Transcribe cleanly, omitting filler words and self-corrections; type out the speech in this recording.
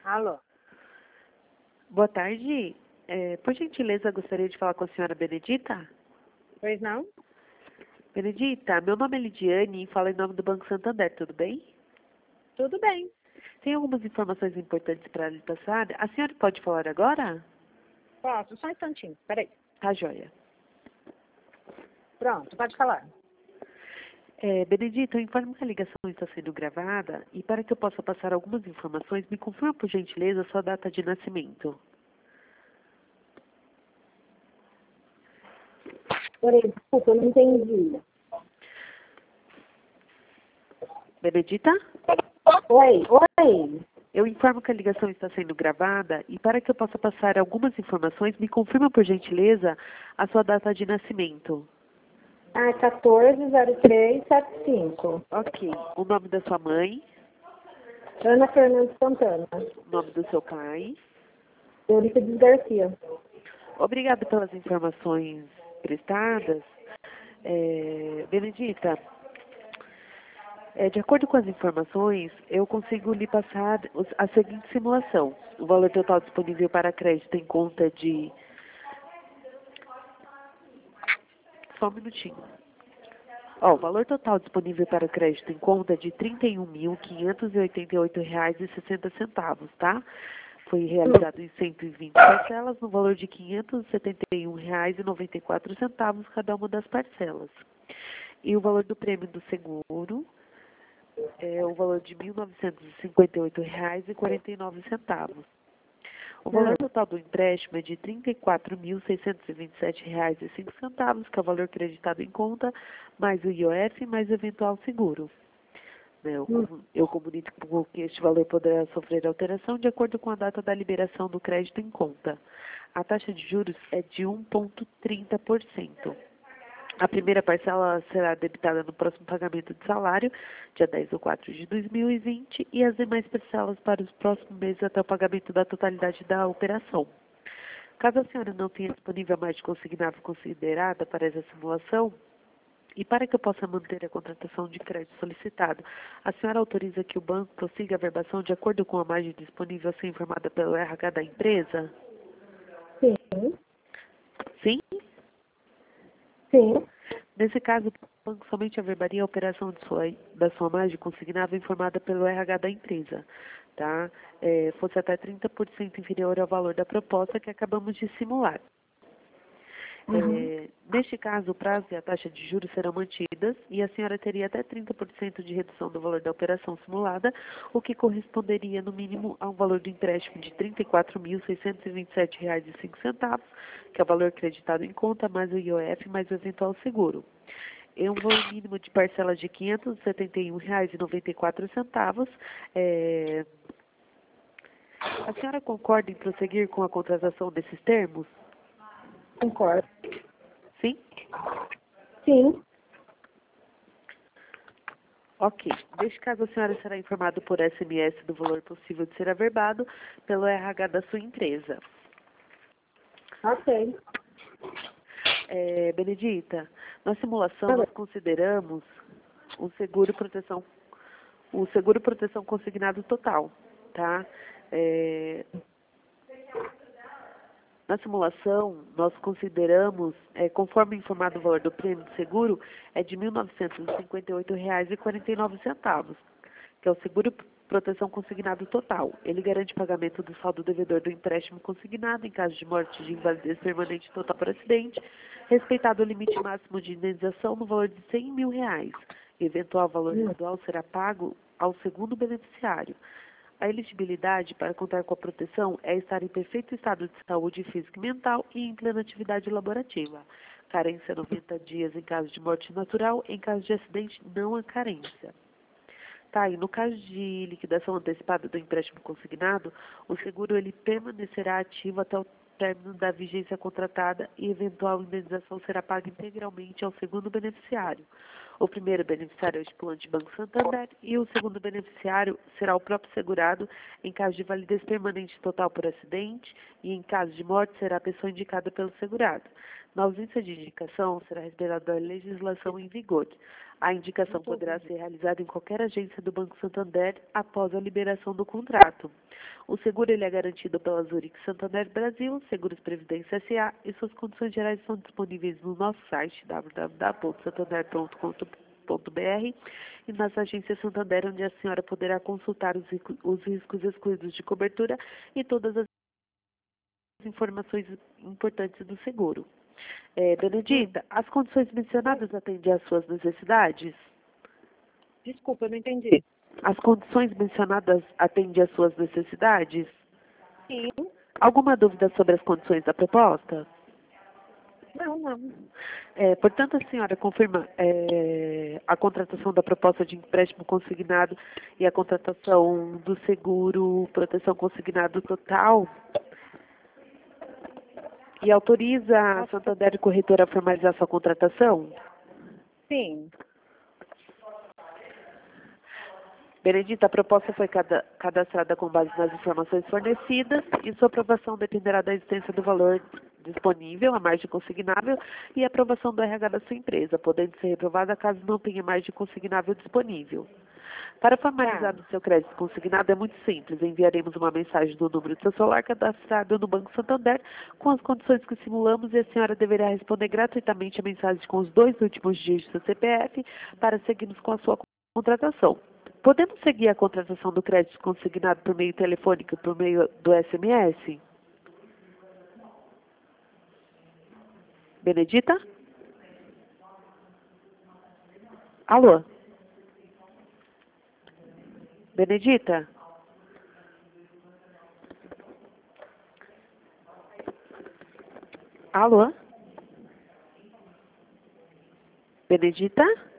Alô? Boa tarde. Por gentileza, gostaria de falar com a senhora Benedita. Pois não? Benedita, meu nome é Lidiane e falo em nome do Banco Santander, tudo bem? Tudo bem. Tem algumas informações importantes para lhe passar. A senhora pode falar agora? Posso? Só um instantinho. Peraí. Tá, joia. Pronto, pode falar. Benedita, eu informo que a ligação está sendo gravada e para que eu possa passar algumas informações, me confirma por gentileza a sua data de nascimento. Peraí, desculpa, eu não entendi. Benedita? Oi. Eu informo que a ligação está sendo gravada e para que eu possa passar algumas informações, me confirma por gentileza a sua data de nascimento. 140375. Ok. O nome da sua mãe, Ana Fernandes Santana. o nome do seu pai. Eurípides Garcia. Obrigada pelas informações prestadas. Benedita, de acordo com as informações, eu consigo lhe passar a seguinte simulação. O valor total disponível para crédito em conta de... Só um minutinho. O valor total disponível para crédito em conta é de R$ 31.588,60, tá? Foi realizado em 120 parcelas, no valor de R$ 571,94, cada uma das parcelas. E o valor do prêmio do seguro é o valor de R$ 1.958,49. O valor total do empréstimo é de R$ 34.627,05, que é o valor creditado em conta, mais o IOF, mais o eventual seguro. Eu comunico que este valor poderá sofrer alteração de acordo com a data da liberação do crédito em conta. A taxa de juros é de 1,30%. A primeira parcela será debitada no próximo pagamento de salário, dia 10/4 de 2020, e as demais parcelas para os próximos meses até o pagamento da totalidade da operação. Caso a senhora não tenha disponível a margem consignável considerada para essa simulação, e para que eu possa manter a contratação de crédito solicitado, a senhora autoriza que o banco prossiga a verbação de acordo com a margem disponível a ser informada pelo RH da empresa? Sim. Sim? Sim. Nesse caso, o banco somente averbaria a operação da sua margem consignável informada pelo RH da empresa, tá? Fosse até 30% inferior ao valor da proposta que acabamos de simular. Neste caso, o prazo e a taxa de juros serão mantidas e a senhora teria até 30% de redução do valor da operação simulada, o que corresponderia, no mínimo, a um valor do empréstimo de R$ 34.627,05, que é o valor creditado em conta, mais o IOF, mais o eventual seguro. E um valor mínimo de parcela de R$ 571,94. A senhora concorda em prosseguir com a contratação desses termos? Concordo. Sim? Sim. Ok. Neste caso, a senhora será informada por SMS do valor possível de ser averbado pelo RH da sua empresa. Ok. Benedita, na simulação nós consideramos o seguro proteção consignado total, tá? Na simulação, nós consideramos, conforme informado o valor do prêmio de seguro, é de R$ 1.958,49, que é o seguro proteção consignado total. Ele garante pagamento do saldo devedor do empréstimo consignado em caso de morte de invalidez permanente total por acidente, respeitado o limite máximo de indenização no valor de R$ 100 mil. Eventual valor residual será pago ao segundo beneficiário. A elegibilidade para contar com a proteção é estar em perfeito estado de saúde física e mental e em plena atividade laborativa. Carência 90 dias em caso de morte natural, em caso de acidente não há carência. Tá, e no caso de liquidação antecipada do empréstimo consignado, o seguro ele permanecerá ativo até o término da vigência contratada e eventual indenização será paga integralmente ao segundo beneficiário. O primeiro beneficiário é o estipulante Banco Santander e o segundo beneficiário será o próprio segurado em caso de validez permanente total por acidente e em caso de morte será a pessoa indicada pelo segurado. Na ausência de indicação, será respeitada a legislação em vigor. A indicação Não tô poderá ouvindo. ser realizada em qualquer agência do Banco Santander após a liberação do contrato. O seguro ele é garantido pela Zurich Santander Brasil, Seguros Previdência S.A. e suas condições gerais são disponíveis no nosso site www.santander.com.br e nas agências Santander, onde a senhora poderá consultar os riscos excluídos de cobertura e todas as informações importantes do seguro. Benedita, as condições mencionadas atendem às suas necessidades? Desculpa, eu não entendi. As condições mencionadas atendem às suas necessidades? Sim. Alguma dúvida sobre as condições da proposta? Não. Portanto, a senhora confirma a contratação da proposta de empréstimo consignado e a contratação do seguro proteção consignado total e autoriza a Santander Corretora a formalizar sua contratação? Sim. Benedita, a proposta foi cadastrada com base nas informações fornecidas e sua aprovação dependerá da existência do valor disponível, a margem consignável e a aprovação do RH da sua empresa, podendo ser reprovada caso não tenha margem consignável disponível. Para formalizar o seu crédito consignado é muito simples. Enviaremos uma mensagem do número do seu celular cadastrado no Banco Santander com as condições que simulamos e a senhora deverá responder gratuitamente a mensagem com os 2 últimos dígitos do CPF para seguirmos com a sua contratação. Podemos seguir a contratação do crédito consignado por meio telefônico e por meio do SMS? Benedita? Alô? Benedita? Alô? Benedita?